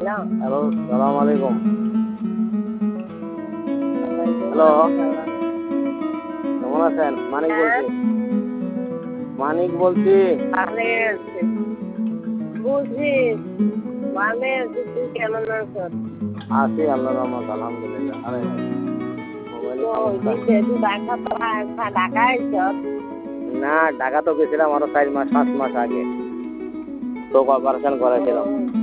Hello, সালাম আলাইকুম। Hello, কেমন আছেন? মানিক বলছি। মানিক বলছি। বুঝছি, ভালো আছি। তুই কেমন আছ? আছি আল্লাহর রহমত, আলহামদুলিল্লাহ। আরে ঢাকা আইছ? না, ঢাকা তো গেছিলাম আরো 4 মাস 5 মাস আগে। তো অপারেশন করেছিলাম।